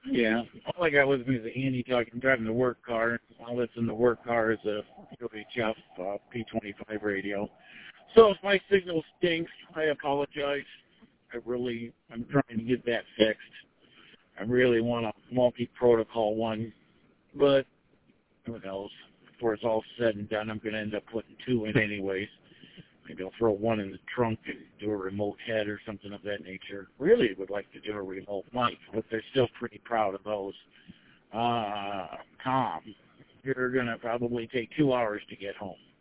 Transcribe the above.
Yeah. All I got with me is a handy talk. I'm driving the work car. All that's in the work car is a UHF P25 radio. So if my signal stinks, I apologize. I'm trying to get that fixed. I really want a multi-protocol one, but who knows? Before it's all said and done, I'm going to end up putting two in anyways. Maybe I'll throw one in the trunk and do a remote head or something of that nature. Really would like to do a remote mic, but they're still pretty proud of those. Tom, you're going to probably take 2 hours to get home.